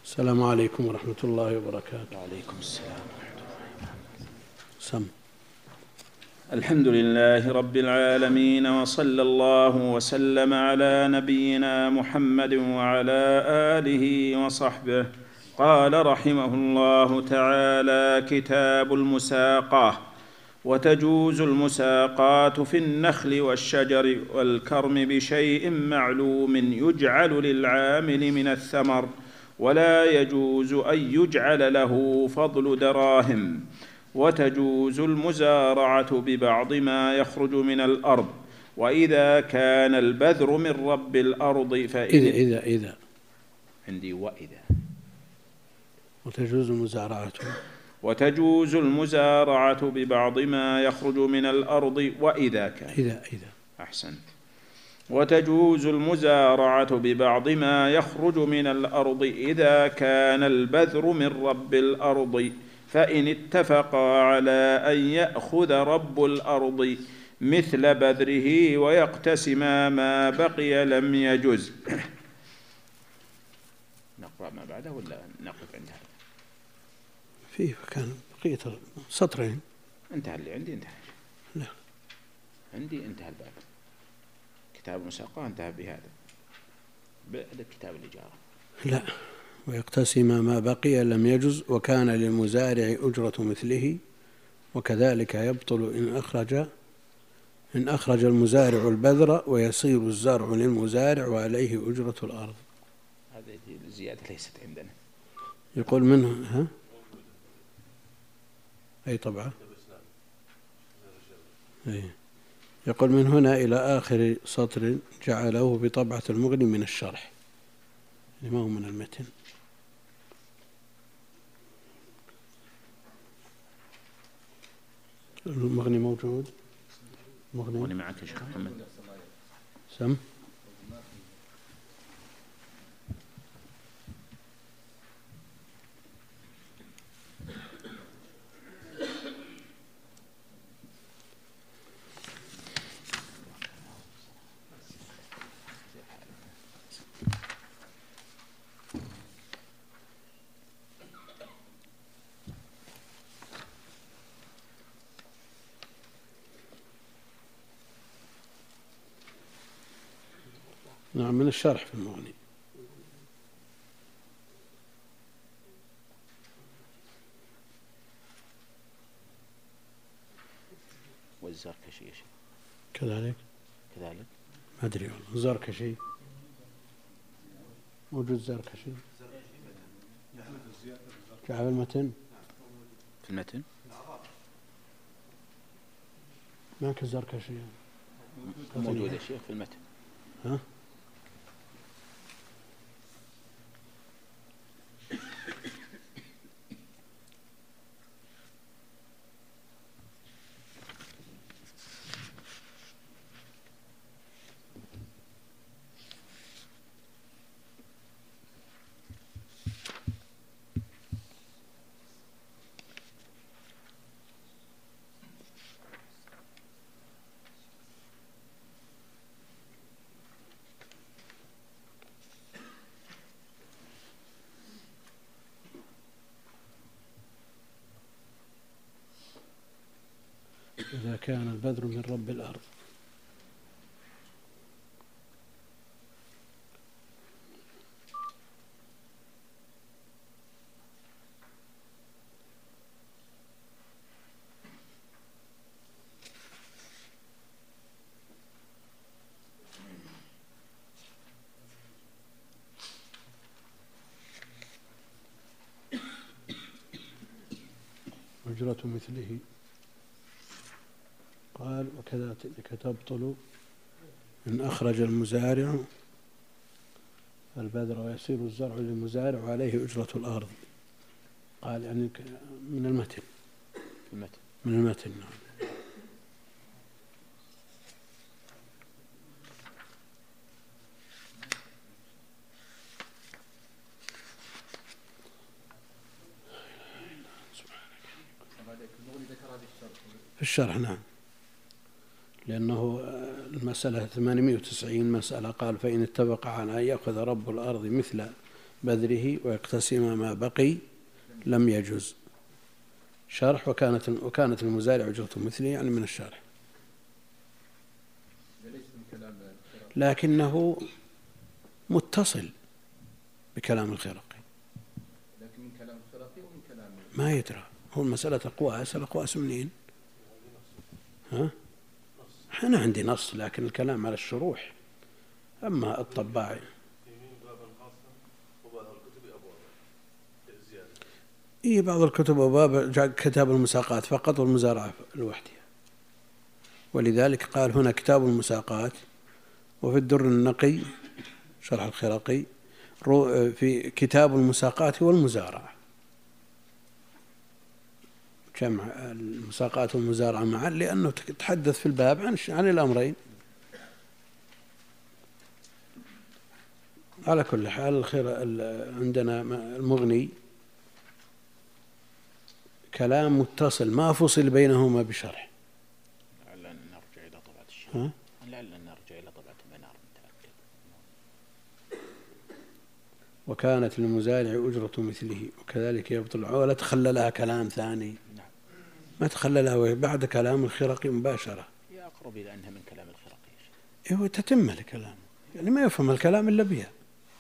السلام عليكم ورحمة الله وبركاته. وعليكم السلام ورحمة الله. سم. الحمد لله رب العالمين، وصلى الله وسلم على نبينا محمد وعلى آله وصحبه. قال رحمه الله تعالى: كتاب المساقاة. وتجوز المساقات في النخل والشجر والكرم بشيء معلوم يجعل للعامل من الثمر، ولا يجوز أن يجعل له فضل دراهم. وتجوز المزارعة ببعض ما يخرج من الأرض، وإذا كان البذر من رب الأرض فإن إذا عندي وإذا. وتجوز المزارعة ببعض ما يخرج من الأرض وإذا كان إذا أحسنت. وتجوز المزارعة ببعض ما يخرج من الأرض إذا كان البذر من رب الأرض، فإن اتفقا على أن يأخذ رب الأرض مثل بذره ويقتسما ما بقي لم يجز. نقرأ ما بعده ولا نقف عندها؟ فيه كان بقية سطرين. انتهى اللي عندي، انتهى. لا، عندي انتهى الباب. كتاب المساقاة انتهى بهذا، بعد كتاب الإجارة. لا، ويقتسم ما بقي لم يجز، وكان للمزارع أجرة مثله، وكذلك يبطل إن أخرج المزارع البذر ويصير الزرع للمزارع وعليه أجرة الأرض. هذه الزيادة ليست عندنا. يقول منه أي طبعة. يقول من هنا إلى آخر سطر جعله بطبعة المغني من الشرح، ما هو من المتن. المغني موجود؟ مغني معك يا شيخ محمد؟ سم. نعم، من الشرح في المغني. والزركشي يا شيخ كذلك ما أدري والله. الزركشي موجود. زركشي جعل المتن في المتن. ما كالزركشي موجود يا شيخ في المتن. ها؟ إذا كان البذر من رب الأرض. أجرة مثله. قال وكذلك تبطل إن أخرج المزارع البذر ويصير الزرع للمزارع وعليه أجرة الأرض. قال يعني من المتن. من المتن نعم. في الشرح نعم، لأنه المسألة 890 مسألة. قال فإن اتفق على أن يأخذ رب الأرض مثل بذره ويقتسم ما بقي لم يجز. شرح وكانت المزارع أجرته مثله، يعني من الشرح، لكنه متصل بكلام الخرقي. لكن من كلام الخرقي ومن كلام ما يدرى، هو المسألة أقواس، الأقواس منين؟ ها؟ أنا عندي نص، لكن الكلام على الشروح. أما الطباعي بعض الكتب أبواب كتاب المساقات فقط والمزارعة لوحدها، ولذلك قال هنا كتاب المساقات. وفي الدر النقي شرح الخرقي في كتاب المساقات والمزارعة، جمع المساقات والمزارعة معا، لأنه تحدث في الباب عن الأمرين. على كل حال عندنا المغني كلام متصل ما فصل بينهما بشرح. لعلنا نرجع إلى طبعة الشيخ، لعلنا نرجع إلى طبعة المنار متأكد. وكانت للمزارع أجرة مثله وكذلك يبطل، ولا تخللها كلام ثاني. ما تخللها بعد كلام الخرقي مباشرة. هي أقرب إلى أنها من كلام الخرقي. هو تتم الكلام، يعني ما يفهم الكلام إلا بها.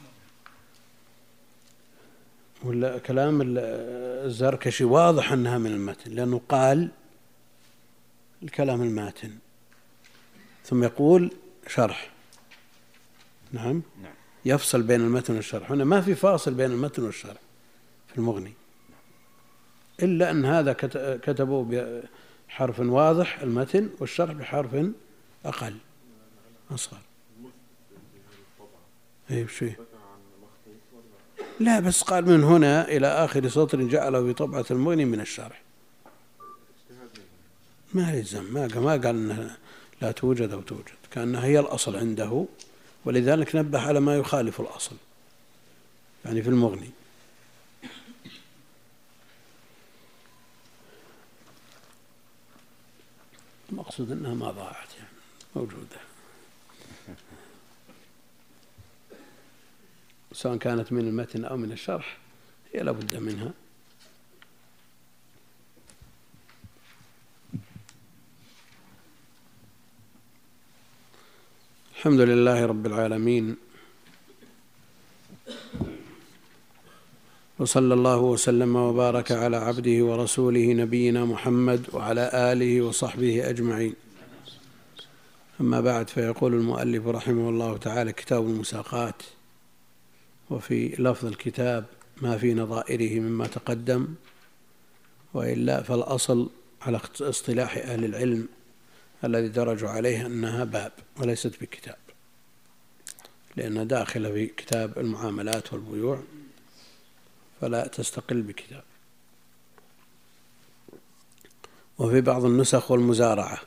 ولا كلام الزركشي واضح أنها من المتن، لأنه قال الكلام الماتن ثم يقول شرح. نعم. يفصل بين المتن والشرح. هنا ما في فاصل بين المتن والشرح في المغني، إلا أن هذا كتبوا بحرف واضح المتن، والشرح بحرف أقل أصغر. أي شيء؟ لا، بس قال من هنا إلى آخر سطر جعله في طبعة المغني من الشرح. ما يلزم، ما قال أنها لا توجد أو توجد، كأنها هي الأصل عنده، ولذلك نبه على ما يخالف الأصل يعني في المغني. المقصود أنها ما ضاعت، يعني موجودة، سواء كانت من المتن أو من الشرح، هي لابد منها. الحمد لله رب العالمين، وصلى الله وسلم وبارك على عبده ورسوله نبينا محمد وعلى آله وصحبه أجمعين. أما بعد، فيقول المؤلف رحمه الله تعالى: كتاب المساقات. وفي لفظ الكتاب ما في نظائره مما تقدم، وإلا فالأصل على اصطلاح أهل العلم الذي درجوا عليه أنها باب وليست بكتاب، لأنها داخلة في كتاب المعاملات والبيوع، فلا تستقل بكتاب. وفي بعض النسخ والمزارعة.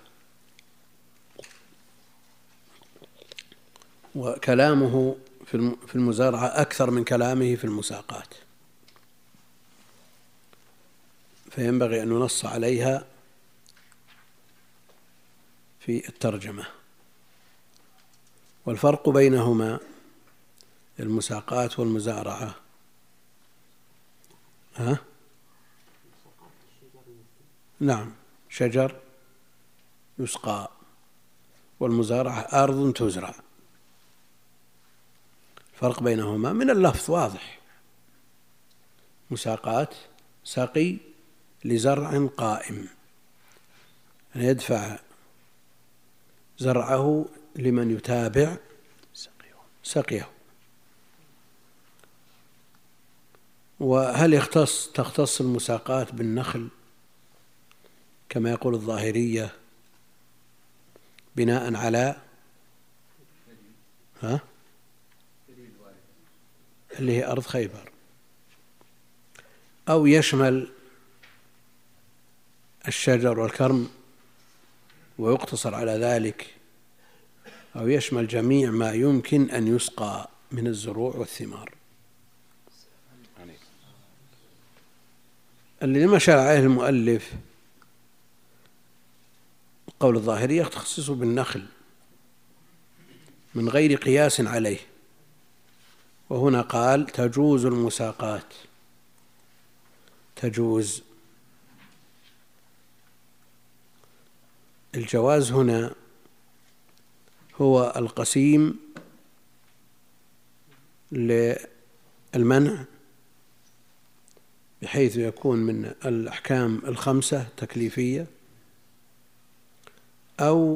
وكلامه في المزارعة أكثر من كلامه في المساقات، فينبغي أن ننص عليها في الترجمة. والفرق بينهما المساقات والمزارعة نعم، شجر يسقى، والمزارعة أرض تزرع. الفرق بينهما من اللفظ واضح. مساقات سقي لزرع قائم، أن يدفع زرعه لمن يتابع سقيه. وهل تختص المساقات بالنخل كما يقول الظاهرية بناء على اللي هي أرض خيبر، أو يشمل الشجر والكرم ويقتصر على ذلك، أو يشمل جميع ما يمكن أن يسقى من الزروع والثمار. اللي مشى عليه المؤلف قول الظاهرية يختصص بالنخل من غير قياس عليه، وهنا قال تجوز المساقات، تجوز. الجواز هنا هو القسيم للمنع، بحيث يكون من الأحكام الخمسة تكليفية، أو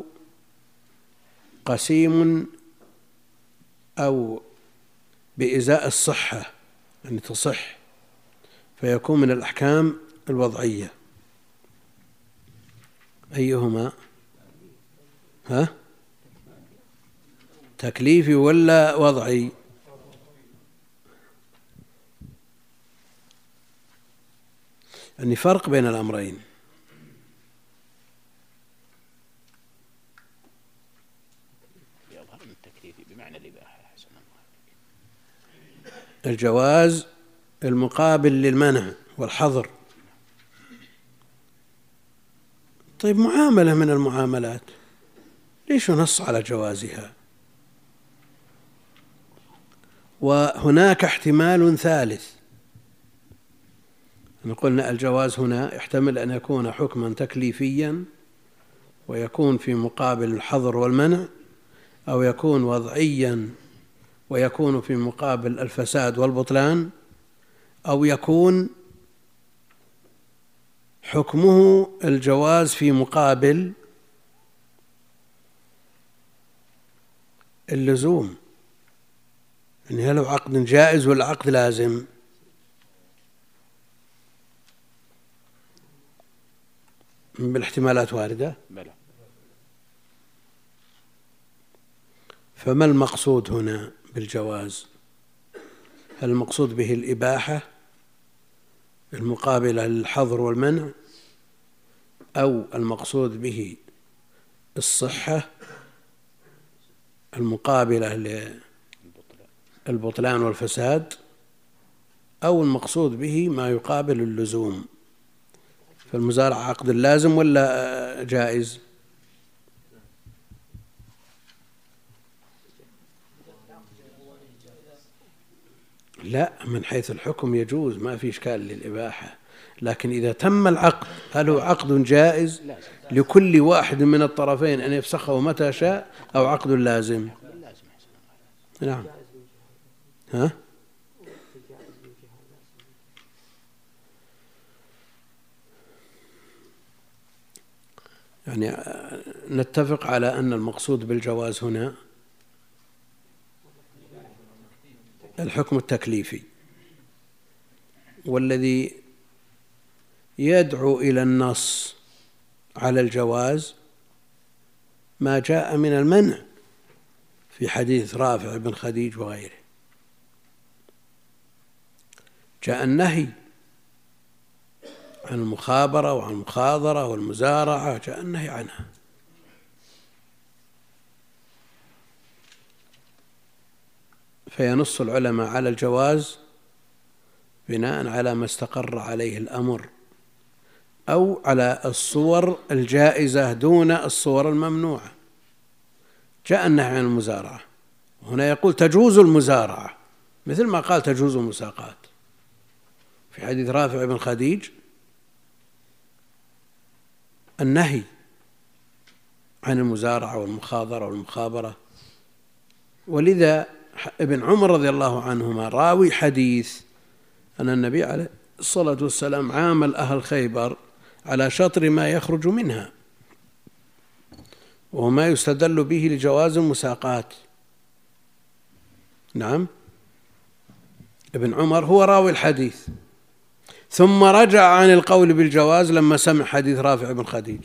قسيم أو بإزاء الصحة، يعني تصح، فيكون من الأحكام الوضعية. أيهما؟ تكليفي ولا وضعي؟ يعني فرق بين الأمرين. يظهر من التكليفي بمعنى الإباحة. الجواز المقابل للمنع والحظر. طيب معاملة من المعاملات ليش نص على جوازها؟ وهناك احتمال ثالث، قلنا الجواز هنا يحتمل أن يكون حكما تكليفيا ويكون في مقابل الحظر والمنع، أو يكون وضعيا ويكون في مقابل الفساد والبطلان، أو يكون حكمه الجواز في مقابل اللزوم، يعني هل هو عقد جائز ولا عقد لازم؟ بالاحتمالات واردة. فما المقصود هنا بالجواز؟ هل المقصود به الإباحة المقابلة للحظر والمنع، أو المقصود به الصحة المقابلة للبطلان والفساد، أو المقصود به ما يقابل اللزوم؟ فالمزارعة عقد لازم ولا جائز؟ لا، من حيث الحكم يجوز، ما في إشكال للإباحة، لكن إذا تم العقد هل هو عقد جائز لكل واحد من الطرفين أن يفسخه متى شاء، أو عقد لازم؟ نعم. يعني نتفق على أن المقصود بالجواز هنا الحكم التكليفي، والذي يدعو إلى النص على الجواز ما جاء من المنع في حديث رافع بن خديج وغيره. جاء النهي عن المخابرة وعن المخاضرة والمزارعة، جاء النهي عنها. فينص العلماء على الجواز بناء على ما استقر عليه الأمر، أو على الصور الجائزة دون الصور الممنوعة. جاء النهي عن المزارعة، هنا يقول تجوز المزارعة، مثل ما قال تجوز المساقات في حديث رافع بن خديج. النهي عن المزارعة والمخاضرة والمخابرة، ولذا ابن عمر رضي الله عنهما راوي حديث أن النبي عليه الصلاة والسلام عامل أهل خيبر على شطر ما يخرج منها، وما يستدل به لجواز المساقات. نعم، ابن عمر هو راوي الحديث، ثم رجع عن القول بالجواز لما سمع حديث رافع بن خديج.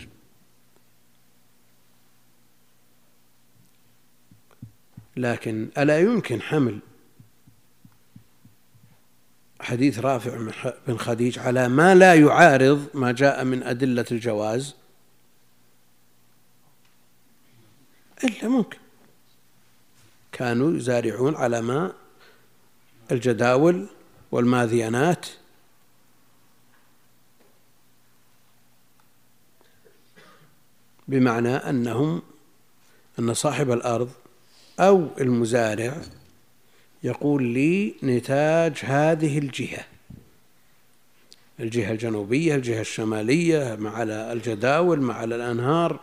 لكن ألا يمكن حمل حديث رافع بن خديج على ما لا يعارض ما جاء من أدلة الجواز؟ إلا ممكن كانوا يزارعون على ماء الجداول والماذيانات، بمعنى أن صاحب الأرض أو المزارع يقول لي نتاج هذه الجهة الجنوبية، الجهة الشمالية، مع الجداول، مع الأنهار،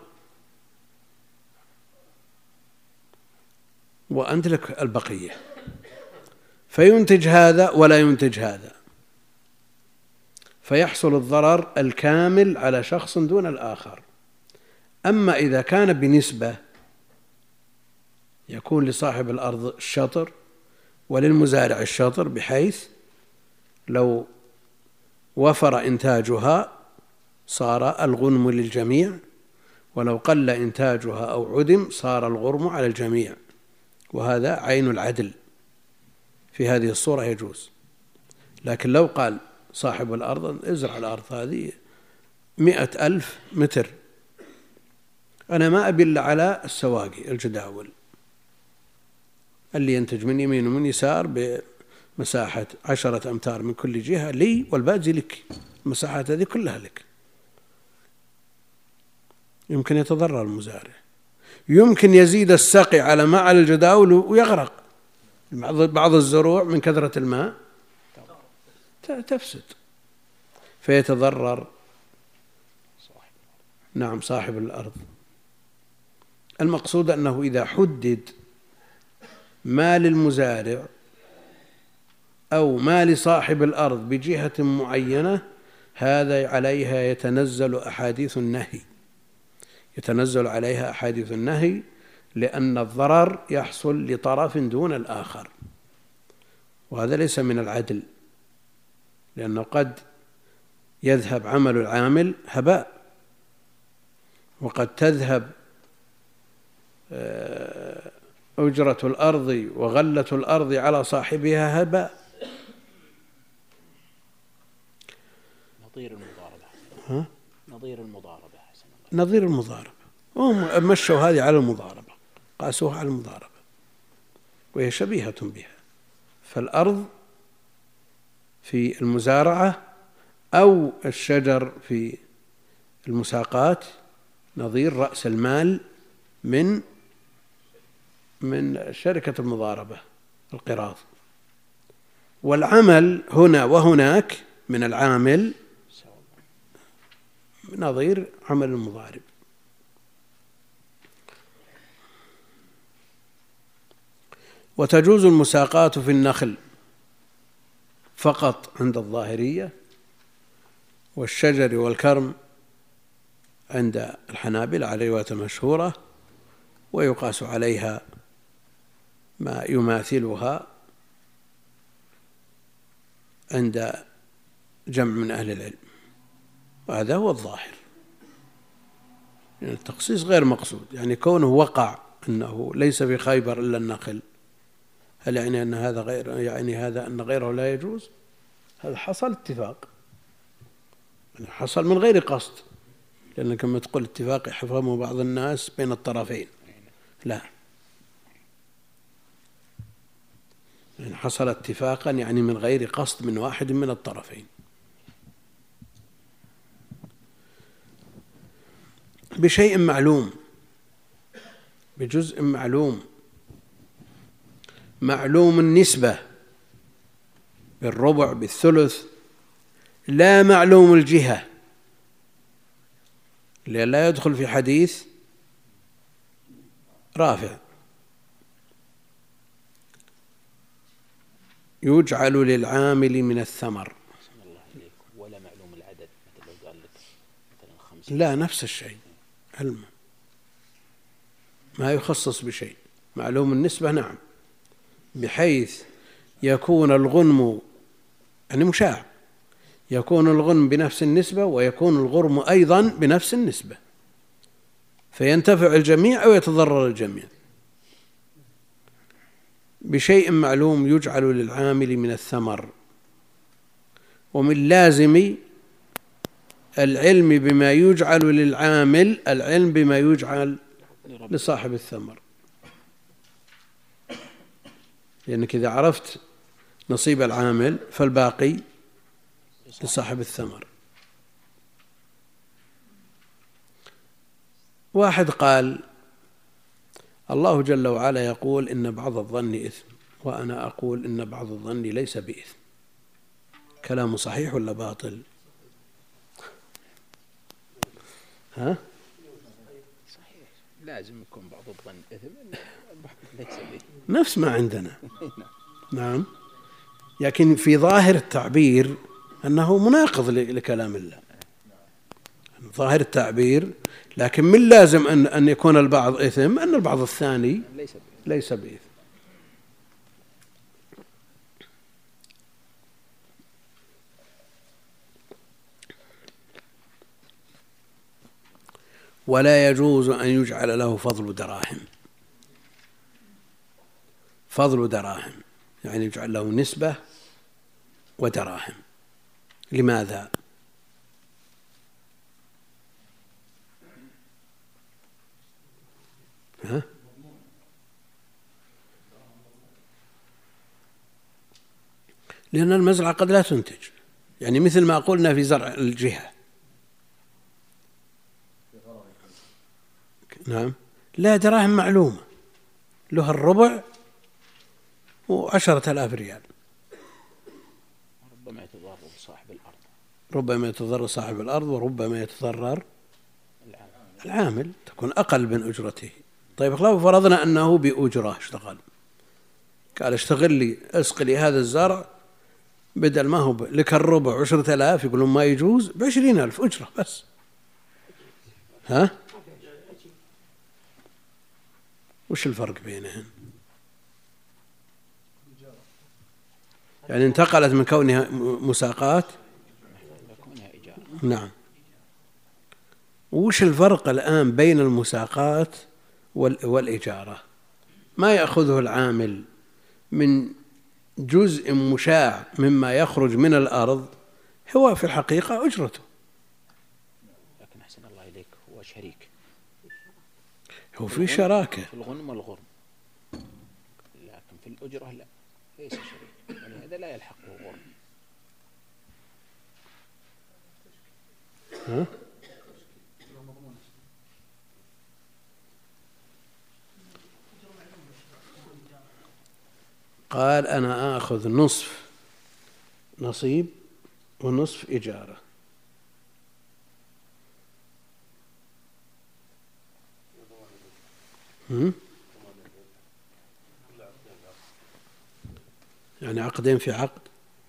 وأنت لك البقية. فينتج هذا ولا ينتج هذا، فيحصل الضرر الكامل على شخص دون الآخر. أما إذا كان بنسبة، يكون لصاحب الأرض الشطر وللمزارع الشطر، بحيث لو وفر إنتاجها صار الغنم للجميع، ولو قل إنتاجها أو عدم صار الغرم على الجميع، وهذا عين العدل. في هذه الصورة يجوز. لكن لو قال صاحب الأرض ازرع الأرض هذه 100,000 متر، أنا ما أبي إلا على السواقي الجداول اللي ينتج من يمين ومن يسار بمساحة 10 أمتار من كل جهة لي، والباقي لك، المساحات هذه كلها لك. يمكن يتضرر المزارع، يمكن يزيد السقي على ما على الجداول ويغرق. بعض الزروع من كثرة الماء تفسد فيتضرر نعم صاحب الأرض. المقصود أنه إذا حدد ما للمزارع أو ما لصاحب الأرض بجهة معينة، هذا عليها يتنزل عليها أحاديث النهي، لأن الضرر يحصل لطرف دون الآخر، وهذا ليس من العدل، لأنه قد يذهب عمل العامل هباء، وقد تذهب أجرة الأرض وغلة الأرض على صاحبها هباء. نظير المضاربة هم مشوا هذه على المضاربة، قاسوها على المضاربة، وهي شبيهة بها. فالأرض في المزارعة أو الشجر في المساقات نظير رأس المال من شركة المضاربة، القراض. والعمل هنا وهناك من العامل نظير عمل المضارب. وتجوز المساقات في النخل فقط عند الظاهرية، والشجر والكرم عند الحنابلة على رواية مشهورة، ويقاس عليها ما يماثلها عند جمع من أهل العلم، وهذا هو الظاهر. يعني التخصيص غير مقصود، يعني كونه وقع أنه ليس في خيبر إلا النخل، هل يعني أن هذا غير، يعني هذا أن غيره لا يجوز؟ هذا حصل اتفاق، حصل من غير قصد، لأن كما تقول اتفاق يحفظه بعض الناس بين الطرفين، لا، يعني حصل اتفاقا يعني من غير قصد من واحد من الطرفين. بشيء معلوم، بجزء معلوم النسبة، بالربع، بالثلث، لا معلوم الجهة، لا يدخل في حديث رافع. يجعل للعامل من الثمر، ولا معلوم العدد، مثل لو قال لك مثلا 5، لا، نفس الشيء، علم ما يخصص بشيء. معلوم النسبة نعم، بحيث يكون الغنم يعني مشاع، يكون الغنم بنفس النسبة ويكون الغرم أيضا بنفس النسبة، فينتفع الجميع أو يتضرر الجميع. بشيء معلوم يجعل للعامل من الثمر. ومن لازم العلم بما يجعل للعامل العلم بما يجعل لصاحب الثمر، لأنك إذا عرفت نصيب العامل فالباقي لصاحب الثمر. واحد قال الله جل وعلا يقول إن بعض الظن إثم، وأنا أقول إن بعض الظن ليس بإثم. كلام صحيح ولا باطل؟ ها؟ صحيح، لازم يكون بعض الظن إثم، البعض ليس به. نفس ما عندنا. نعم، لكن في ظاهر التعبير أنه مناقض لكلام الله، ظاهر التعبير، لكن من لازم أن يكون البعض إثم أن البعض الثاني ليس بإثم. ولا يجوز أن يجعل له فضل دراهم. فضل دراهم يعني يجعل له نسبة ودراهم. لماذا؟ ها؟ لأن المزرعة قد لا تنتج، يعني مثل ما قلنا في زرع الجهة. نعم، لا، دراهم معلومة، له الربع و10,000 ريال. ربما يتضرر صاحب الأرض، ربما يتضرر صاحب الأرض، وربما يتضرر العامل، تكون أقل من أجرته. طيب لو فرضنا أنه بأجرة اشتغل، قال اشتغل لي، اسق لي هذا الزرع، بدل ما هو لك الربع 10,000، يقولون ما يجوز، ب20,000 أجرة بس. ها؟ وش الفرق بينهم؟ يعني انتقلت من كونها مساقات. نعم. وش الفرق الآن بين المساقات والإجارة؟ ما يأخذه العامل من جزء مشاع مما يخرج من الأرض هو في الحقيقة أجرته. لكن أحسن الله إليك، هو شريك، هو في شراكة في الغنم والغرم، لكن في الأجرة لا، ليس شريك، ولهذا لا يلحقه غرم. ها؟ قال أنا آخذ نصف نصيب ونصف إجارة. يعني عقدين في عقد.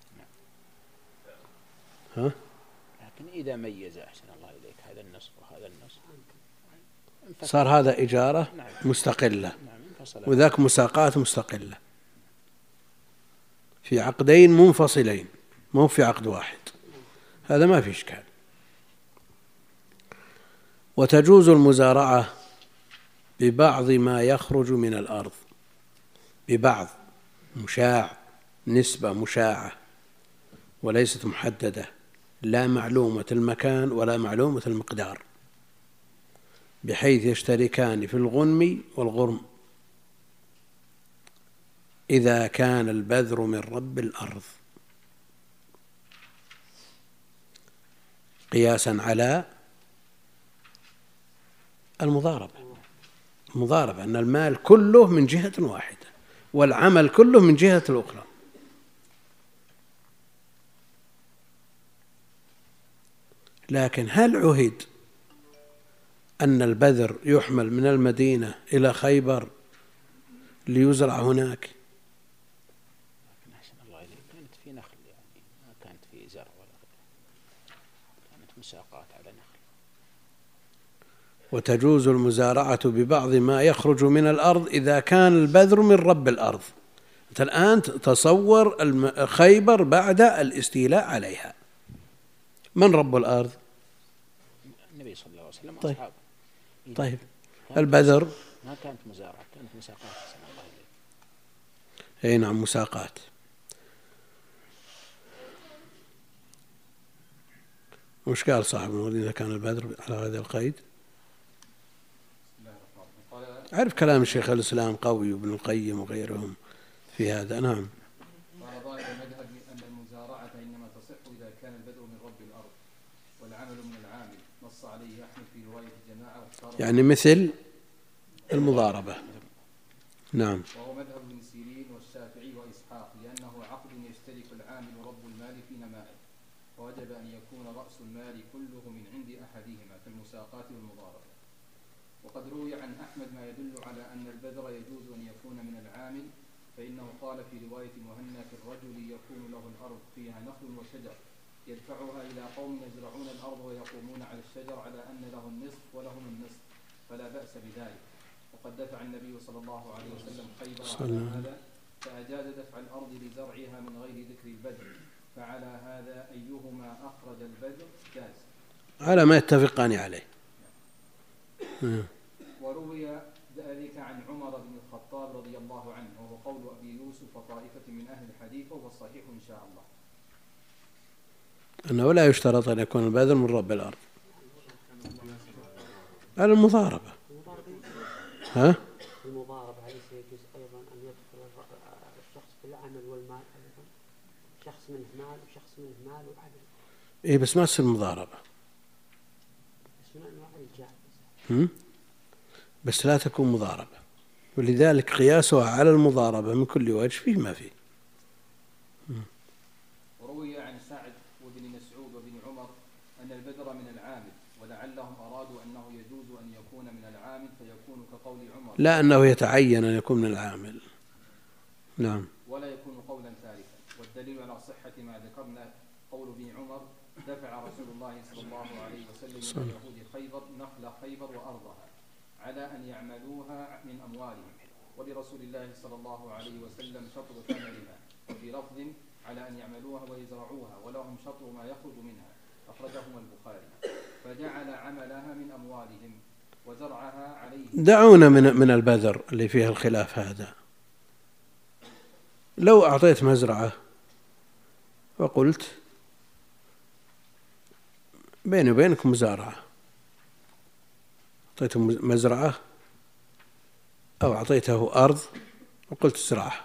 ها؟ لكن إذا ميز أحسن الله إليك هذا النصف وهذا النصف، صار هذا إجارة مستقلة، وذاك مساقات مستقلة، في عقدين منفصلين، مو في عقد واحد، هذا ما في إشكال. وتجوز المزارعة ببعض ما يخرج من الأرض، ببعض مشاع، نسبة مشاعة وليست محددة، لا معلومة المكان ولا معلومة المقدار، بحيث يشتركان في الغنم والغرم إذا كان البذر من رب الأرض، قياسا على المضاربة، أن المال كله من جهة واحدة والعمل كله من جهة الأخرى. لكن هل عهد أن البذر يحمل من المدينة إلى خيبر ليزرع هناك؟ لكن أحسن الله إليك كانت في نخل، يعني ما كانت في زرع ولا غيره، كانت مساقات على نخل. وتجوز المزارعة ببعض ما يخرج من الأرض إذا كان البذر من رب الأرض. أنت الآن تصور خيبر بعد الاستيلاء عليها، من رب الأرض؟ النبي صلى الله عليه وسلم وأصحابه. طيب. طيب البذر ما كانت مزارعة، كانت مساقات أحسن الله إليك. أي نعم، مساقات. وش قال صاحب المغني إذا كان البذر على هذا القيد؟ أعرف كلام الشيخ الإسلام قوي وابن القيم وغيرهم في هذا. نعم. قال ظاهر المذهب أن المزارعة إنما تصح إذا كان البذر من رب الأرض والعمل من العامل، نص عليه أحمد في رواية الجماعة. يعني مثل المضاربة. نعم. وهو مذهب ابن سيرين والشافعي وإسحاق، لأنه عقد يشترك العامل ورب المال في نمائه، ووجب أن يكون رأس المال كله من عند أحدهما كالمساقات والمضاربة. وقد روي عن أحمد ما يدل على أن البذر يجوز أن يكون من العامل، فإنه قال في رواية مهنا في الرجل يكون له الأرض فيها نخل وشجر يدفعها إلى قوم يزرعون الأرض ويقومون على الشجر على أن له النصف ولهم النصف، فلا بأس بذلك. وقد دفع النبي صلى الله عليه وسلم خيبر على هذا، فأجاز دفع الأرض لزرعها من غير ذكر البذر، فعلى هذا أيهما أخرج البذر جاز على ما يتفقان عليه. وروي ذلك عن عمر بن الخطاب رضي الله عنه، وهو قول أبي يوسف وطائفة من أهل الحديث، وهو الصحيح إن شاء الله أنه لا يشترط أن يكون البذر من رب الأرض على المضاربة. ها؟ المضاربة ليس يجوز أيضا أن يدخل الشخص بالعمل والمال أيضا، شخص منه مال وشخص منه مال وعمل. إيه بس ما تصير مضاربة. بس من أنواع الجائز. بس لا تكون مضاربة، ولذلك قياسها على المضاربة من كل وجه فيه ما فيه. وروي عن سعد وابن مسعود وابن عمر أن البذر من العامل، ولعلهم أرادوا أنه يجوز أن يكون من العامل فيكون كقول عمر، لا أنه يتعين أن يكون من العامل. نعم. ولا يكون قولا ثالثا. والدليل على صحة ما ذكرنا قول ابن عمر: دفع رسول الله صلى الله عليه وسلم إلى يهود خيبر نخل خيبر وأرضها على أن يعملوها من أموالهم، ولرسول الله صلى الله عليه وسلم شطر ثمرها، وفي لفظ على أن يعملوها ويزرعوها ولهم شطر ما يخرج منها، أخرجهما البخاري. فجعل عملها من أموالهم وزرعها عليهم. دعونا من البذر اللي فيها الخلاف هذا. لو أعطيت مزرعة وقلت بيني وبينك مزارعة، أعطيته مزرعة أو أعطيته أرض وقلت ازرعها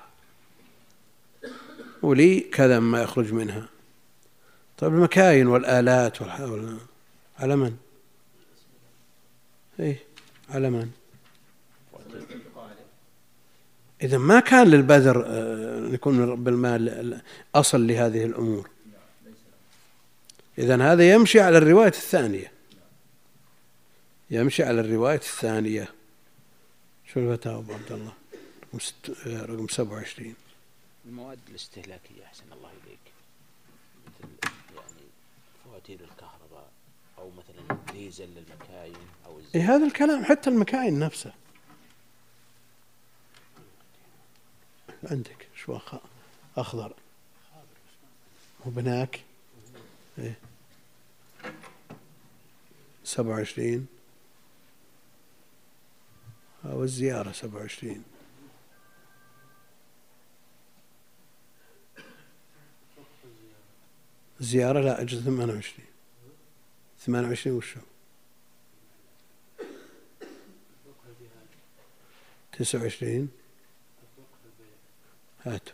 ولي كذا ما يخرج منها، طيب المكاين والآلات على من؟ إيه على من؟ إذا ما كان للبذر يكون من رب المال أصل لهذه الأمور، إذن هذا يمشي على الرواية الثانية، يمشي على الرواية الثانية. شو الفتاوى أبو عبد الله رقم 27؟ المواد الاستهلاكية أحسن الله إليك، مثل يعني فواتير الكهرباء أو مثلا ديزل للمكاين أو الزيت. إيه هذا الكلام حتى المكاين نفسه عندك شو أخضر وبناك. إيه 27 أو الزيارة 27. الزيارة لا أجل 28 وشو 29 هاتوا.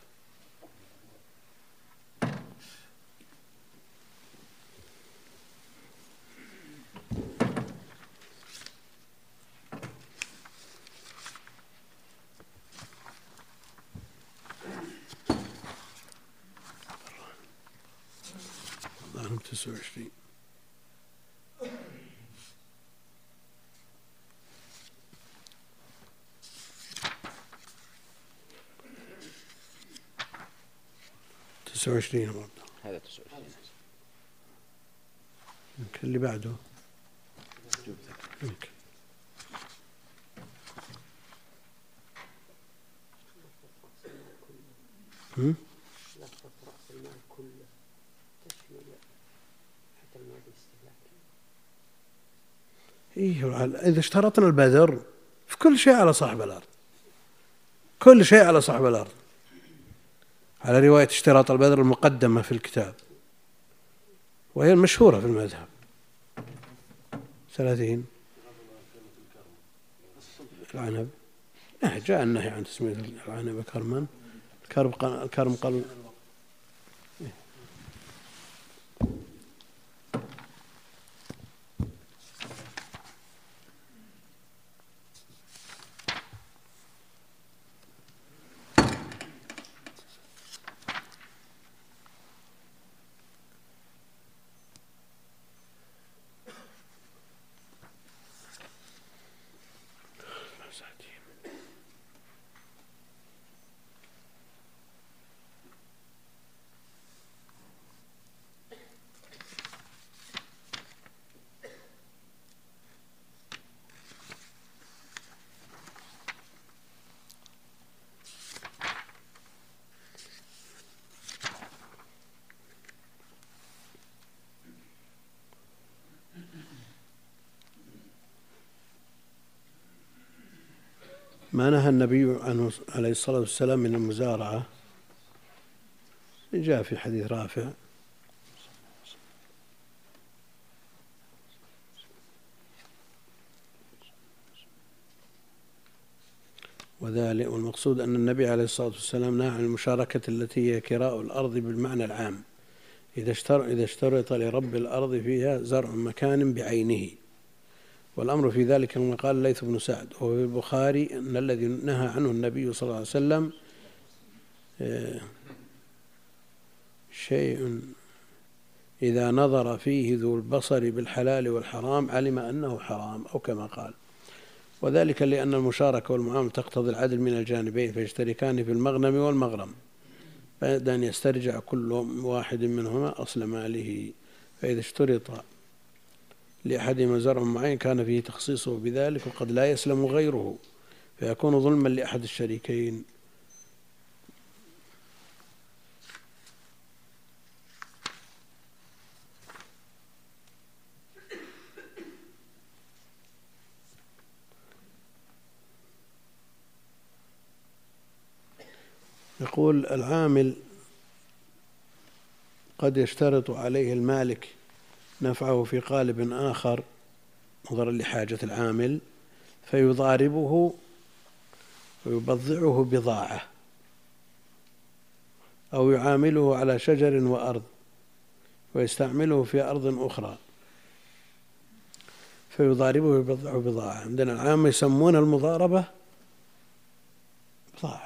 ظهرهم 29. هذا 29 يمكن اللي بعده يمكن. لفظة رأس المال كله تشمل حتى المواد الاستهلاكية. إذا اشترطنا البذر في كل شيء على صاحب الأرض، كل شيء على صاحب الأرض، على رواية اشتراط البذر المقدمة في الكتاب وهي المشهورة في المذهب. 30 العنب جاء النهي عن تسمية العنب كرما. الكرم قال ما نهى النبي عنه عليه الصلاة والسلام من المزارعة جاء في حديث رافع وذلك، والمقصود أن النبي عليه الصلاة والسلام نهى عن المشاركة التي هي كراء الأرض بالمعنى العام إذا اشترط لرب الأرض فيها زرع مكان بعينه، والأمر في ذلك كما قال الليث بن سعد. وفي البخاري أن الذي نهى عنه النبي صلى الله عليه وسلم شيء إذا نظر فيه ذو البصر بالحلال والحرام علم أنه حرام، أو كما قال، وذلك لأن المشاركة والمعاملة تقتضي العدل من الجانبين، فيشتركان في المغنم والمغرم بعد أن يسترجع كل واحد منهما أصل ماله، فإذا اشترط لأحدهما زرع معين كان فيه تخصيصه بذلك وقد لا يسلم غيره فيكون ظلما لأحد الشريكين. يقول العامل قد يشترط عليه المالك نفعه في قالب آخر نظرا لحاجة العامل فيضاربه ويبضعه بضاعة، أو يعامله على شجر وأرض ويستعمله في أرض أخرى فيضاربه ويبضعه بضاعة. عندنا العامة يسمون المضاربة بضاعة،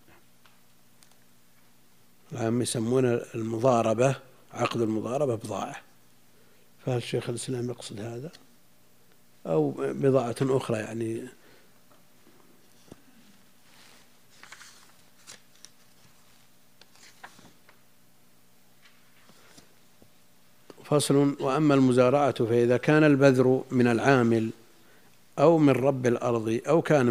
العامة يسمون المضاربة عقد المضاربة بضاعة، فهل الشيخ الإسلام يقصد هذا أو بضاعة أخرى؟ يعني فصل. وأما المزارعة فإذا كان البذر من العامل أو من رب الأرض أو كان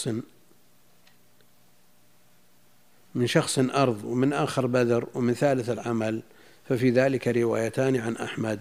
من شخص أرض ومن آخر بذر ومن ثالث العمل، ففي ذلك روايتان عن أحمد.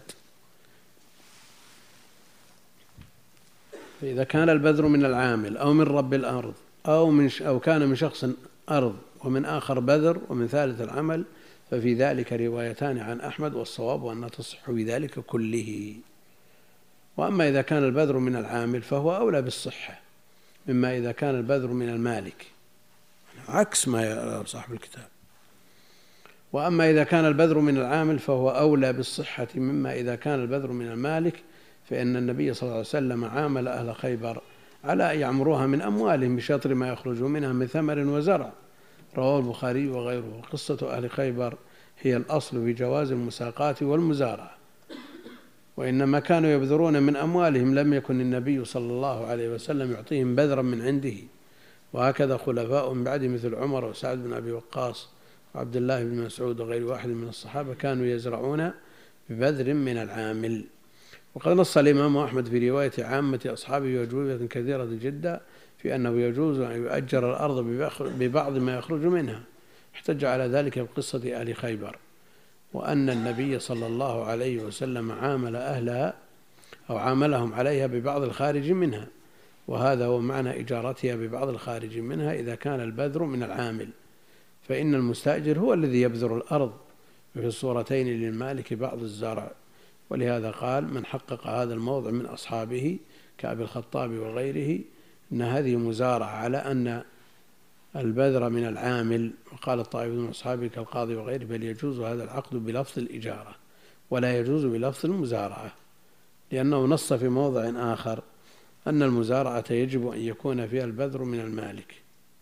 فإذا كان البذر من العامل أو من رب الأرض أو كان من شخص أرض ومن آخر بذر ومن ثالث العمل، ففي ذلك روايتان عن أحمد، والصواب أنها تصح بذلك كله. وأما إذا كان البذر من العامل فهو أولى بالصحة مما إذا كان البذر من المالك، عكس ما يرى صاحب الكتاب. وأما إذا كان البذر من العامل فهو أولى بالصحة مما إذا كان البذر من المالك، فإن النبي صلى الله عليه وسلم عامل أهل خيبر على أن يعمروها من أموالهم بشطر ما يخرج منها من ثمر وزرع، رواه البخاري وغيره. قصة أهل خيبر هي الأصل في جواز المساقات والمزارعة، وإنما كانوا يبذرون من أموالهم، لم يكن النبي صلى الله عليه وسلم يعطيهم بذرا من عنده. وهكذا خلفاء من بعد مثل عمر وسعد بن أبي وقاص وعبد الله بن مسعود وغير واحد من الصحابة كانوا يزرعون ببذر من العامل. وقد نص الإمام أحمد في رواية عامة أصحابه وجوبة كثيرة جدا في أنه يجوز أن يؤجر الأرض ببعض ما يخرج منها، احتج على ذلك بقصة أهل خيبر، وأن النبي صلى الله عليه وسلم عامل أهلها أو عاملهم عليها ببعض الخارج منها، وهذا هو معنى إجارتها ببعض الخارج منها إذا كان البذر من العامل، فإن المستأجر هو الذي يبذر الأرض، وفي الصورتين للمالك بعض الزرع. ولهذا قال من حقق هذا الموضع من أصحابه كأبي الخطاب وغيره إن هذه مزارعة على أن البذر من العامل. وقال الطائفة من أصحابه كالقاضي وغيره بل يجوز هذا العقد بلفظ الإجارة ولا يجوز بلفظ المزارعة، لأنه نص في موضع آخر أن المزارعة يجب أن يكون فيها البذر من المالك.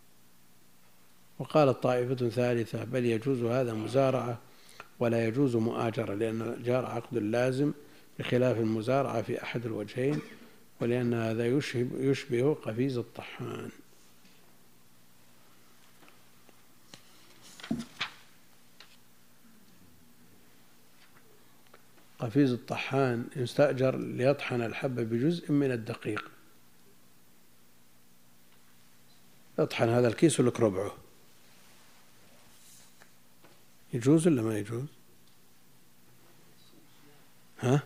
وقال الطائفة ثالثة بل يجوز هذا مزارعة ولا يجوز مؤاجرة، لأن الإيجار عقد لازم بخلاف المزارعة في أحد الوجهين، ولأن هذا يشبه قفيز الطحان. قفيز الطحان يستأجر ليطحن الحب بجزء من الدقيق، يطحن هذا الكيس ولك ربعه، يجوز ولا ما يجوز؟ ها؟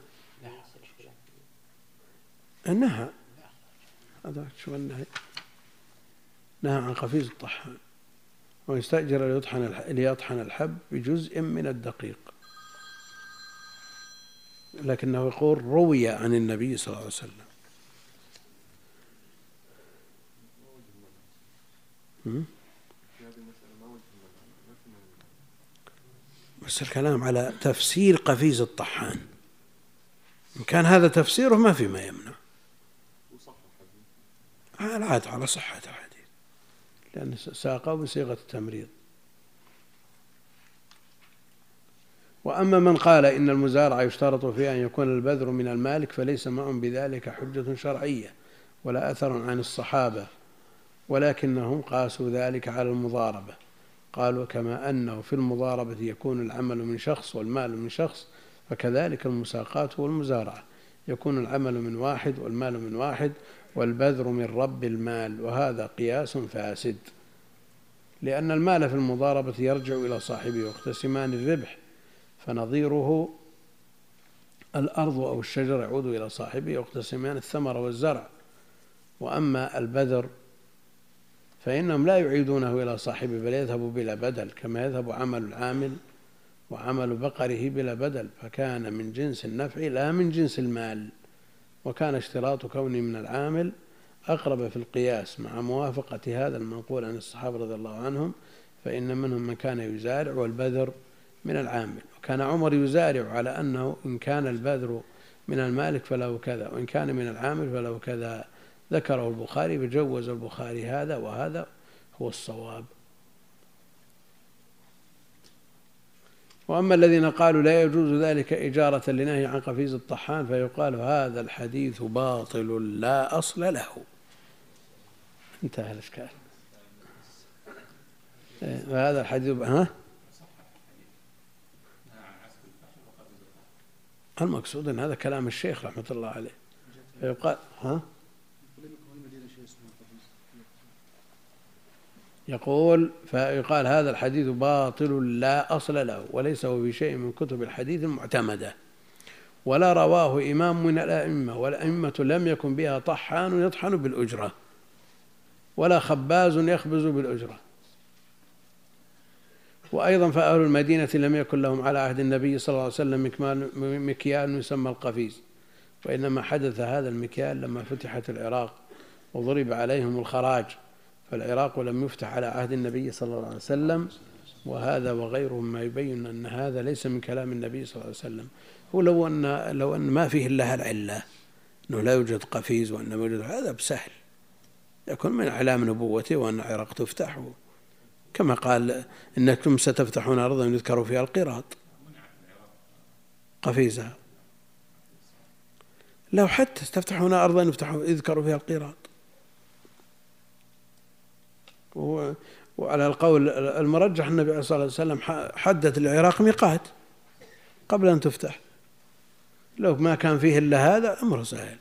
النهى هذا شو النهي؟ نهى عن قفيز الطحان، ويستأجر ليطحن الحب بجزء من الدقيق، لكنه يقول روي عن النبي صلى الله عليه وسلم. بس الكلام على تفسير قفيز الطحان، إن كان هذا تفسيره ما في ما يمنع العاد على صحة الحديث، لأن ساقه بصيغة التمريض. وأما من قال إن المزارع يشترط فيه أن يكون البذر من المالك فليس معهم بذلك حجة شرعية ولا أثر عن الصحابة، ولكنهم قاسوا ذلك على المضاربة، قالوا كما أنه في المضاربة يكون العمل من شخص والمال من شخص، فكذلك المساقات والمزارعة يكون العمل من واحد والمال من واحد والبذر من رب المال، وهذا قياس فاسد، لأن المال في المضاربة يرجع إلى صاحبه ويقتسمان الربح، فنظيره الأرض أو الشجر يعود إلى صاحبه ويقتسمان الثمر والزرع. وأما البذر فإنهم لا يعيدونه إلى صاحبه بل يذهب بلا بدل، كما يذهب عمل العامل وعمل بقره بلا بدل، فكان من جنس النفع لا من جنس المال. وكان اشتراط كونه من العامل أقرب في القياس مع موافقة هذا المنقول عن الصحابة رضي الله عنهم، فإن منهم من كان يزارع والبذر من العامل، وكان عمر يزارع على أنه إن كان البذر من المالك فله كذا وإن كان من العامل فله كذا، ذكره البخاري فجوز البخاري هذا، وهذا هو الصواب. وأما الذين قالوا لا يجوز ذلك إجارة لنهي عن قفيز الطحان فيقال هذا الحديث باطل لا أصل له. انتهى الإشكال. هذا الحديث المقصود أن هذا كلام الشيخ رحمة الله عليه، فيقال فيقال هذا الحديث باطل لا أصل له وليس هو بشيء من كتب الحديث المعتمدة، ولا رواه إمام من الأئمة، والأئمة لم يكن بها طحان يطحن بالأجرة ولا خباز يخبز بالأجرة. وأيضا فأهل المدينة لم يكن لهم على عهد النبي صلى الله عليه وسلم مكيال يسمى القفيز، وإنما حدث هذا المكيال لما فتحت العراق وضرب عليهم الخراج، فالعراق لم يفتح على عهد النبي صلى الله عليه وسلم. وهذا وغيره ما يبين أن هذا ليس من كلام النبي صلى الله عليه وسلم. هو لو أن ما فيه إلا العلة أنه لا يوجد قفيز وأنه يوجد، هذا بسهل يكون من أعلام نبوته وأن العراق تفتح، كما قال إنكم ستفتحون أرضا يذكر فيها القراط قفيزها، لو حتى تفتحون أرضا يذكر فيها القراط. وعلى القول المرجح النبي صلى الله عليه وسلم حدد العراق ميقات قبل أن تفتح، لو ما كان فيه إلا هذا أمر سهل.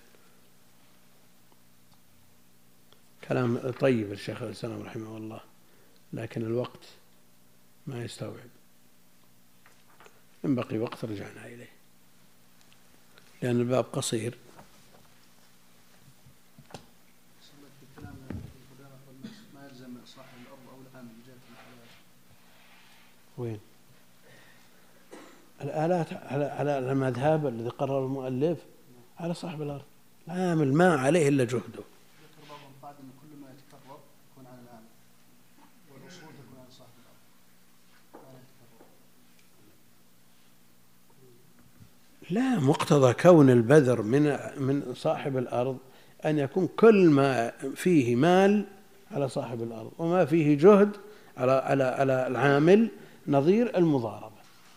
كلام طيب الشيخ الإسلام رحمه الله، لكن الوقت ما يستوعب، إن بقي وقت رجعنا إليه لأن الباب قصير. وين الآلات على المذهب الذي قرر المؤلف على صاحب الأرض، العامل ما عليه إلا جهده. كل ما يتكرر يكون على العامل والأصول تكون على صاحب الأرض. لا، مقتضى كون البذر من صاحب الأرض أن يكون كل ما فيه مال على صاحب الأرض وما فيه جهد على العامل نظير المضاربة،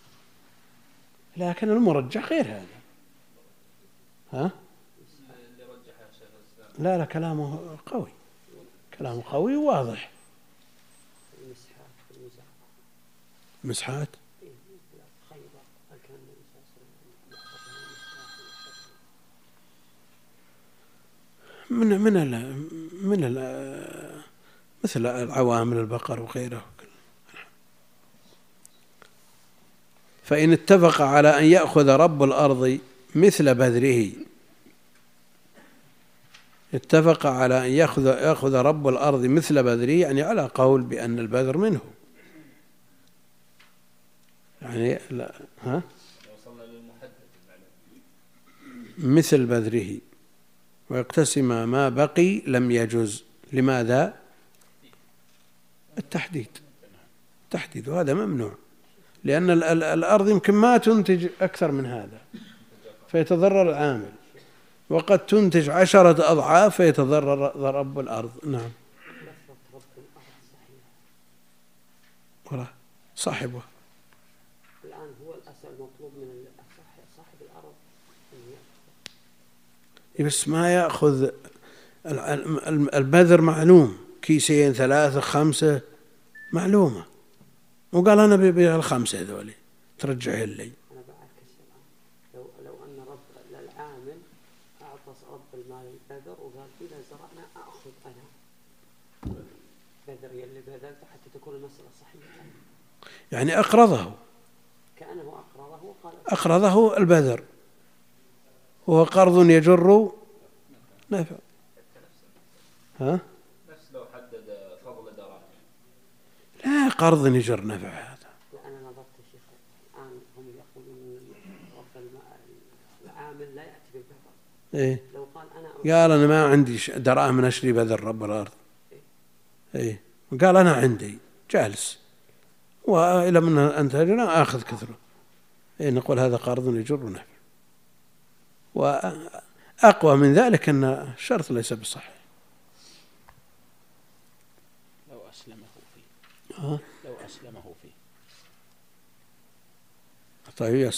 لكن المرجح غير هذا. لا كلامه قوي، كلامه قوي وواضح. مسحات مثل العوامل البقر وغيره. فإن اتفق على أن يأخذ رب الأرض مثل بذره، اتفق على أن يأخذ رب الأرض مثل بدره، يعني على قول بأن البذر منه، يعني لا مثل بذره، ويقتسم ما بقي لم يجز. لماذا؟ التحديد، وهذا ممنوع، لأن الأرض يمكن ما تنتج أكثر من هذا فيتضرر العامل، وقد تنتج 10 أضعاف فيتضرر رب الأرض. نعم، صاحبه. الآن هو الأصل المطلوب من صاحب الأرض بس ما يأخذ البذر معلوم، 2 3 5 معلومة، وقال أنا ب5 هذولي ترجعه لي. أنا بعكس الآن، لو أن رب العامل أعطى رب المال البذر وقال إذا زرعنا أخذ أنا بذر يلي بذلت حتى تكون المسألة صحيحة، يعني أقرضه، كأنه أقرضه وقال أقرضه البذر، هو قرض يجر نفع. ها؟ نفس لو حدد فضل دراهم. لا، قرض يجر نفع هذا. أنا نظرت الشيخ الآن هم يقولون رب العامل لا يأتي بالبذر. إيه؟ لو قال أنا ما عندي دراهم أشتري بذر رب الأرض. إيه؟ وقال أنا عندي جالس، وإلى من أنتجنا آخذ كثره. إيه؟ نقول هذا قرض يجر نفع. وأقوى من ذلك أن الشرط ليس بصحيح. لو أسلمه فيه طيب، يا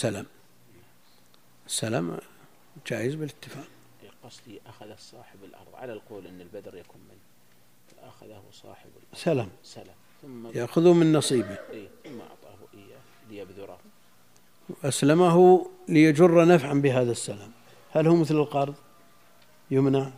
سلام جائز بالاتفاق. قصدي أخذ صاحب الأرض على القول أن البذر يكون منه، فأخذه صاحب سلم ثم يأخذه من نصيبه، ثم أعطاه إياه ليبذره، أسلمه ليجر نفعا بهذا السلام. هل هو مثل القرض يمنع؟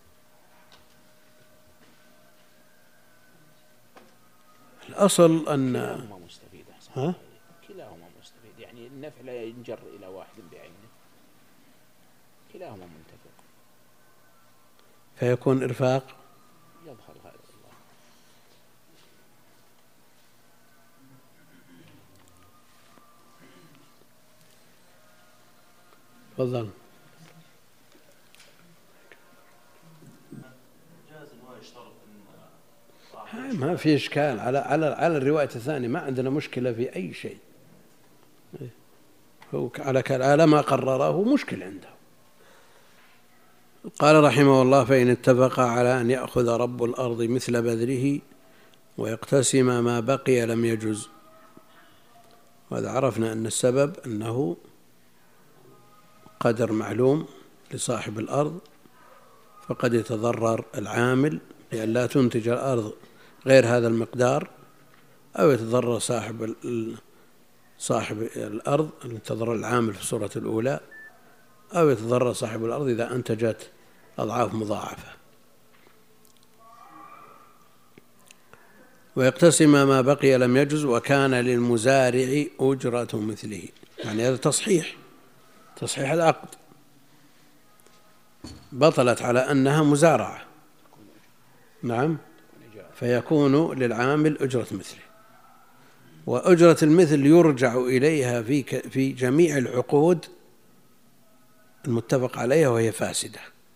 الأصل أن كلاهما مستفيد. كلاهما مستفيد، يعني النفع لا ينجر إلى واحد بعينه، كلاهما منتفع، فيكون إرفاق. يظهر هذا الله. تفضل. ما في إشكال على الرواية الثانية، ما عندنا مشكلة في أي شيء. هو على ما قرره مشكل عنده. قال رحمه الله: فإن اتفقا على أن يأخذ رب الأرض مثل بذره ويقتسم ما بقي لم يجز. وهذا عرفنا أن السبب أنه قدر معلوم لصاحب الأرض، فقد يتضرر العامل لأن لا تنتج الأرض غير هذا المقدار، أو يتضرر صاحب الأرض، يتضرر العامل في الصورة الأولى، أو يتضرر صاحب الأرض إذا أنتجت أضعاف مضاعفة. ويقتسم ما بقي لم يجز وكان للمزارع أجرة مثله، يعني هذا تصحيح العقد، بطلت على أنها مزارعة. نعم، فيكون للعامل أجرة مثله. وأجرة المثل يرجع إليها في جميع العقود المتفق عليها وهي فاسدة.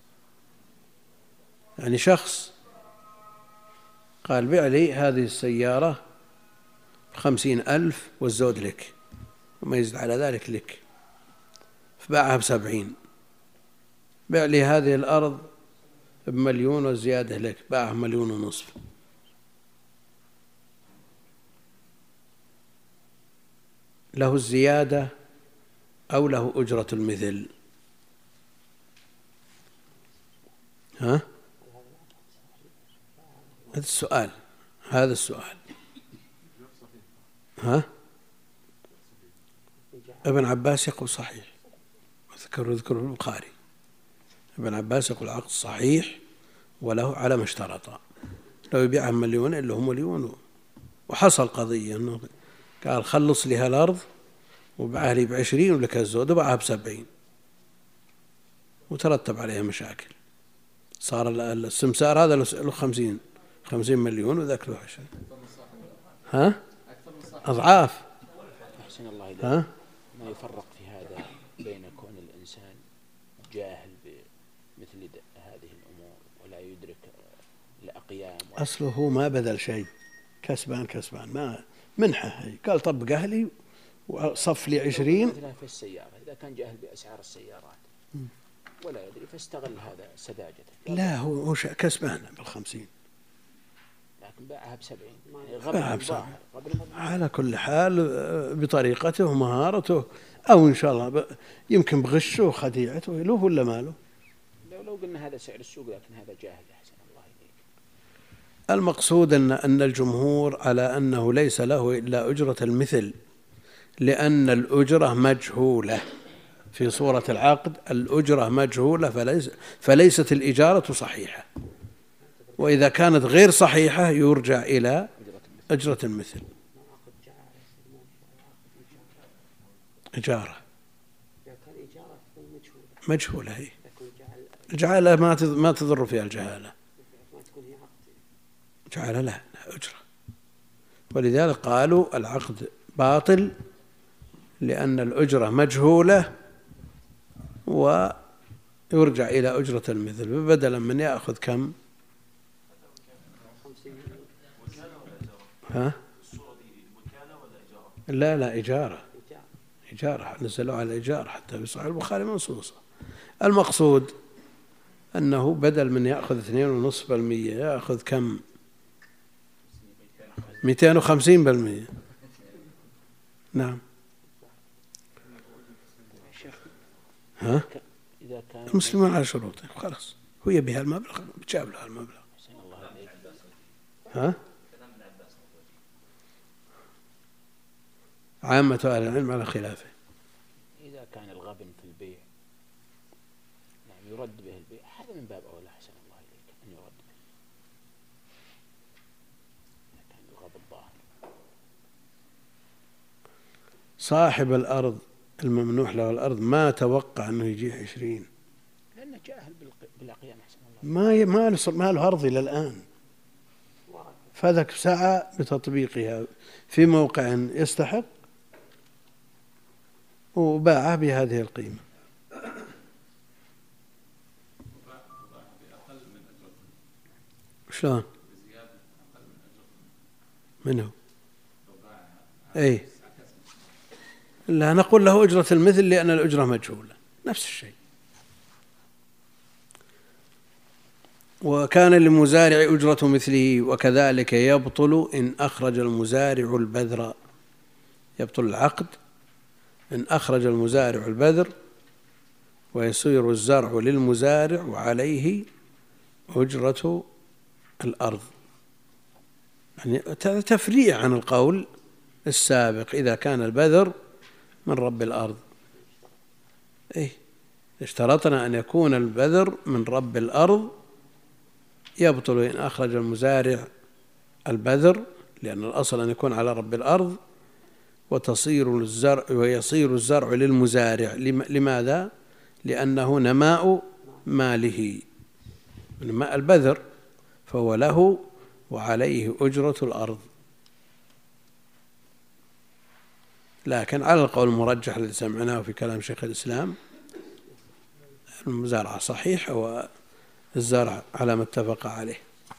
يعني شخص قال: بيع لي هذه السيارة 50,000 والزود لك، وما يزيد على ذلك لك، فباعها ب70. بيع لي هذه الأرض ب1,000,000 والزيادة لك، باعها 1,500,000. له الزيادة أو له أجرة المثل؟ ها؟ هذا السؤال. ها؟ ابن عباس يقول صحيح، ذكر البخاري. ابن عباس يقول العقد صحيح وله على ما اشترط. لو يبيعها 1,000,000 إلا هم 1,000,000. وحصل قضية أنه قال: خلص لي هالأرض وباعها لي ب20 ولك الزود، وباعها ب70، وترتب عليها مشاكل. صار السمسار هذا له 50 مليون وذاك له 20. ها؟ أضعاف. أحسن الله إليك. ها؟ ما يفرق في هذا بين كون الإنسان جاهل بمثل هذه الأمور ولا يدرك الأقيام. أصله هو ما بذل شيء، كسبان ما منحة هي. قال طبق أهلي وصف لي 20. مثلا في السيارة إذا كان جاهل بأسعار السيارات ولا يدري فاستغل هذا سذاجته. لا هو كسبان بال50 لكن باعها ب70. باعها ب70. على كل حال بطريقته ومهارته، أو إن شاء الله يمكن بغشه وخديعته، له ولا ماله. لو قلنا هذا سعر السوق لكن هذا جاهل. أحسن الله إليك. المقصود أن الجمهور على أنه ليس له إلا أجرة المثل، لأن الأجرة مجهولة في صورة العقد. الأجرة مجهولة فليست الإجارة صحيحة، وإذا كانت غير صحيحة يرجع إلى أجرة المثل. إجارة مجهولة هي. الجهالة ما تضر فيها الجهالة. جهالة لا أجرة. ولذلك قالوا العقد باطل لأن الأجرة مجهولة ويرجع إلى أجرة المثل، بدلا من يأخذ كم؟ ها؟ لا إجارة نزلوا على الإجارة حتى في صحيح البخاري منصوصة. المقصود أنه بدل من يأخذ 2.5% يأخذ كم؟ 250%. نعم. ها؟ المسلمون على شروطه خلاص، هو يبي هالمبلغ بتجاب له هالمبلغ. ها؟ عامة أهل العلم على خلافه. إذا كان الغبن في البيع يرد به البيع، هذا من باب أولى. أحسن الله إليك أن يرد به. إذا كان الغبن ظاهر. صاحب الأرض الممنوح له الأرض ما توقع أنه يجيه 20 لأنه جاهل بالأقيام. أحسن الله. ما له أرض إلى الآن، فذاك سعى بتطبيقها في موقع يستحق وباعه بهذه القيمة. شلون؟ منه؟ أي لا نقول له أجرة المثل لأن الأجرة مجهولة، نفس الشيء. وكان للمزارع أجرة مثله وكذلك يبطل إن أخرج المزارع البذر. يبطل العقد إن أخرج المزارع البذر ويصير الزرع للمزارع وعليه أجرة الأرض. يعني تفريع عن القول السابق إذا كان البذر من رب الأرض. اشترطنا أن يكون البذر من رب الأرض. يبطل إن أخرج المزارع البذر لأن الأصل أن يكون على رب الأرض ويصير الزرع للمزارع. لماذا؟ لأنه نماء ماله، نماء البذر، فهو له وعليه أجرة الأرض. لكن على القول المرجح الذي سمعناه في كلام شيخ الإسلام المزارعة صحيحة والزرع على ما اتفق عليه.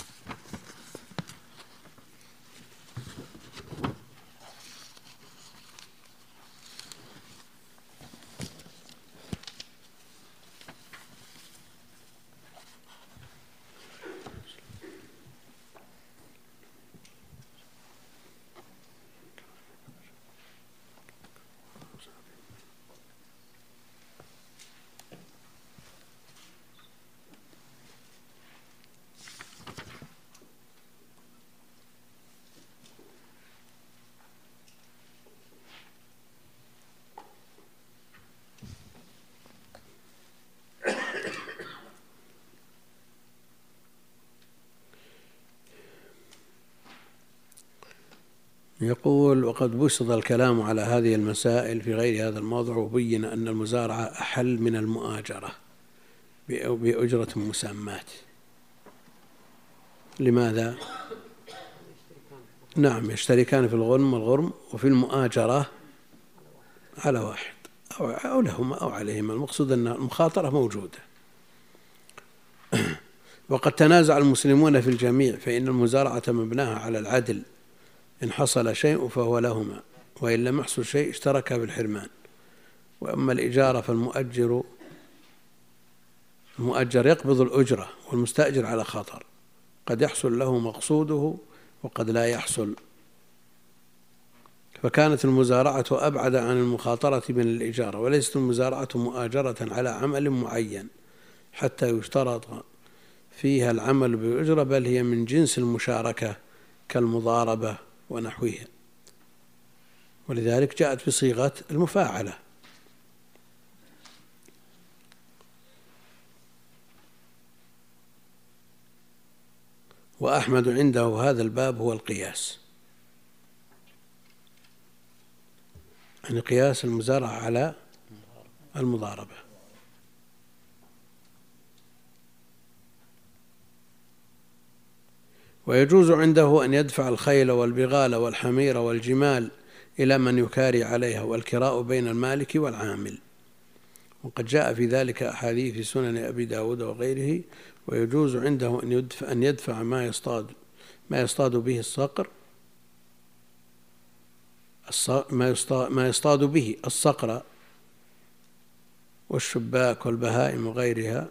يقول: وقد بسط الكلام على هذه المسائل في غير هذا الموضوع، وبين أن المزارعة أحل من المؤاجرة بأجرة مسماة. لماذا؟ نعم، يشتركان في الغنم والغرم، وفي المؤاجرة على واحد أو لهما أو عليهما. المقصود أن المخاطرة موجودة. وقد تنازع المسلمون في الجميع، فإن المزارعة مبناها على العدل، إن حصل شيء فهو لهما، وإن لم يحصل شيء اشتركا بالحرمان. وأما الإجارة فالمؤجر يقبض الأجرة، والمستأجر على خطر، قد يحصل له مقصوده وقد لا يحصل. فكانت المزارعة أبعد عن المخاطرة من الإجارة، وليست المزارعة مؤاجرة على عمل معين حتى يشترط فيها العمل بالأجرة، بل هي من جنس المشاركة كالمضاربة ونحوها، ولذلك جاءت بصيغة المفاعلة. وأحمد عنده هذا الباب هو القياس، يعني قياس المزارعة على المضاربة. ويجوز عنده أن يدفع الخيل والبغال والحمير والجمال إلى من يكاري عليها، والكراء بين المالك والعامل، وقد جاء في ذلك أحاديث في سنن أبي داود وغيره. ويجوز عنده أن يدفع ما يصطاد به الصقر، ما يصطاد به الصقر والشباك والبهائم وغيرها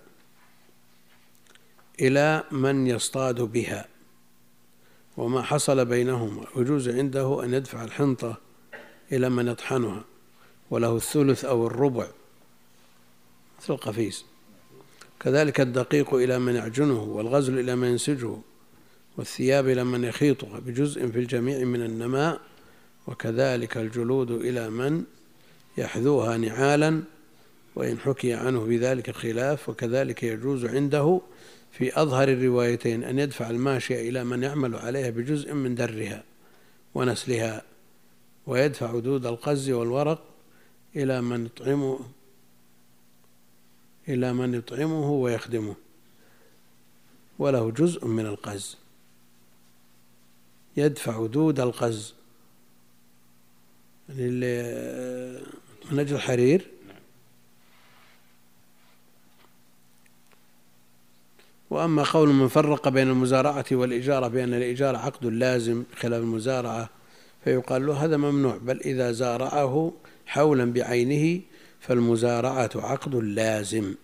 إلى من يصطاد بها، وما حصل بينهما. ويجوز عنده أن يدفع الحنطة إلى من يطحنها، وله الثلث أو الربع مثل القفيز. كذلك الدقيق إلى من يعجنه، والغزل إلى من ينسجه، والثياب إلى من يخيطها بجزء في الجميع من النماء، وكذلك الجلود إلى من يحذوها نعالا، وإن حكي عنه بذلك خلاف. وكذلك يجوز عنده في أظهر الروايتين أن يدفع الماشية إلى من يعمل عليها بجزء من درها ونسلها، ويدفع دود القز والورق إلى من يطعمه ويخدمه، وله جزء من القز. يدفع دود القز من أجل الحرير. وأما قول من فرق بين المزارعة والإجارة بأن الإجارة عقد لازم خلاف المزارعة، فيقال له هذا ممنوع، بل إذا زارعه حولا بعينه فالمزارعة عقد لازم.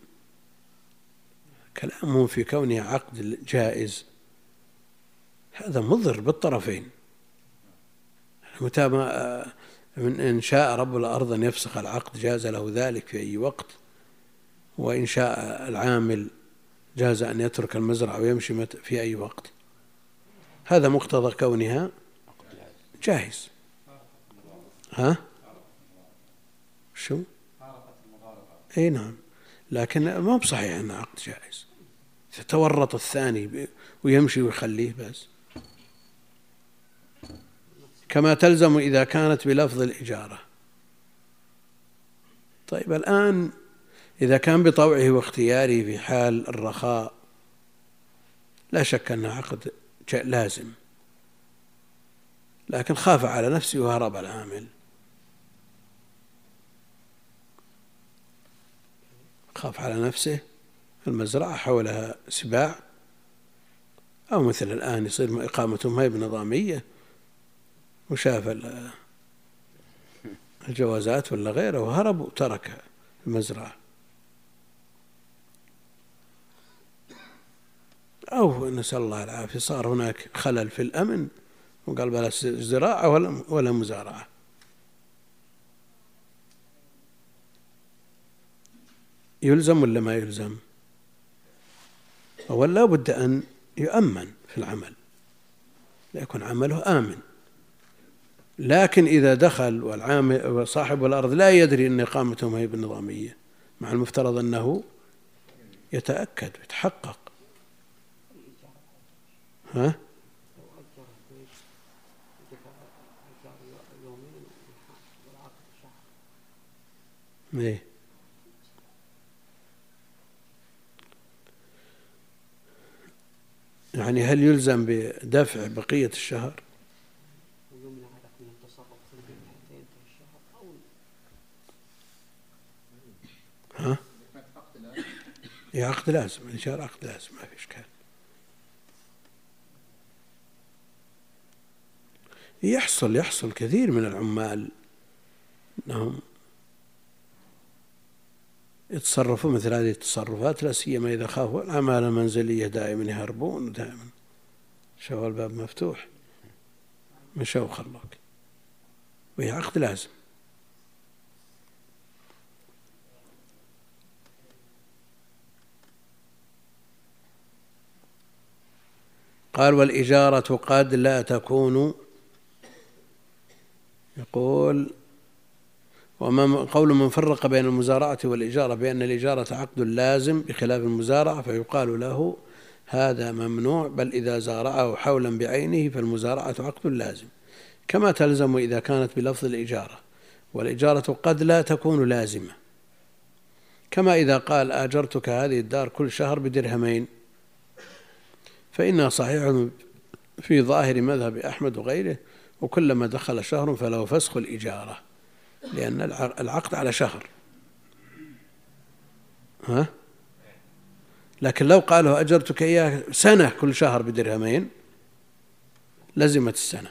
كلامهم في كونه عقد جائز هذا مضر بالطرفين. متى ما إن شاء رب الأرض أن يفسخ العقد جاز له ذلك في أي وقت، وإن شاء العامل جاز أن يترك المزرعة ويمشي في أي وقت. هذا مقتضى كونها جائز. ها؟ شو؟ أي نعم، لكن ما بصحيح أنه عقد جائز. تورط الثاني ويمشي ويخليه بس، كما تلزم إذا كانت بلفظ الإجارة. طيب الآن إذا كان بطوعه واختياره في حال الرخاء لا شك أنه عقد لازم، لكن خاف على نفسه وهرب العامل، خاف على نفسه. المزرعة حولها سباع، أو مثل الآن يصير إقامتهم هي بنظامية، وشاف الجوازات ولا غيره وهرب وترك المزرعة. أو نسأل الله العافية صار هناك خلل في الأمن وقال بلا زراعة ولا مزارعة. يلزم ولا ما يلزم؟ ولا بد أن يؤمن في العمل، ليكون عمله آمن. لكن إذا دخل والعامل صاحب الأرض لا يدري أن إقامتهم هي بالنظامية، مع المفترض أنه يتأكد ويتحقق. ها؟ إيه؟ يعني هل يلزم بدفع بقية الشهر؟ ويمنع لك من التصرف في البيت حتى ينتهي الشهر أو ها؟ إيه عقد لازم، الإيجار عقد لازم، ما في إشكال. يحصل كثير من العمال أنهم يتصرفوا مثل هذه التصرفات، لا سيما إذا خافوا العمالة المنزلية دائما يهربون دائما، شوفوا الباب مفتوح مشوا وخلوك، وهي عقد لازم. قال والإجارة قد لا تكون، يقول قول من فرق بين المزارعة والإجارة بأن الإجارة عقد لازم بخلاف المزارعة فيقال له هذا ممنوع، بل إذا زارعه حولا بعينه فالمزارعة عقد لازم، كما تلزم إذا كانت بلفظ الإجارة، والإجارة قد لا تكون لازمة، كما إذا قال آجرتك هذه الدار كل شهر بدرهمين، فإنها صحيح في ظاهر مذهب أحمد وغيره، وكلما دخل شهر فله فسخ الإجارة، لأن العقد على شهر. ها؟ لكن لو قاله أجرتك إياه سنة كل شهر بدرهمين لزمت السنة،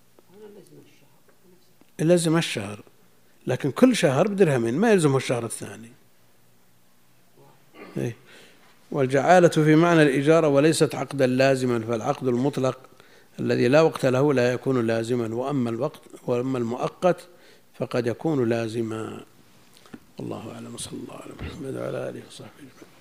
لزم الشهر، لكن كل شهر بدرهمين ما يلزمه الشهر الثاني. والجعالة في معنى الإجارة وليست عقدا لازما، فالعقد المطلق الذي لا وقت له لا يكون لازما، وأما المؤقت فقد يكون لازما. والله أعلم، صلى الله عليه وسلم وعلى آله وصحبه.